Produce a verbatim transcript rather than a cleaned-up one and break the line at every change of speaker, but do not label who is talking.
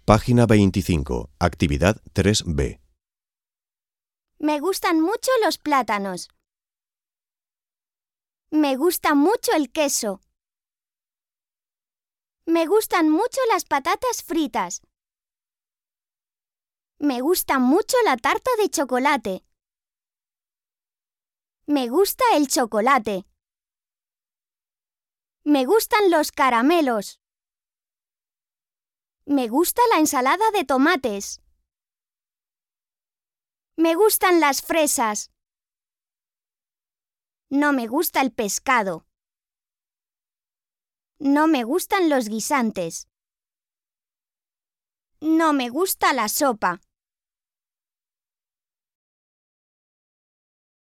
Página veinticinco. Actividad tres B.
Me gustan mucho los plátanos. Me gusta mucho el queso. Me gustan mucho las patatas fritas. Me gusta mucho la tarta de chocolate. Me gusta el chocolate. Me gustan los caramelos. Me gusta la ensalada de tomates. Me gustan las fresas. No me gusta el pescado. No me gustan los guisantes. No me gusta la sopa.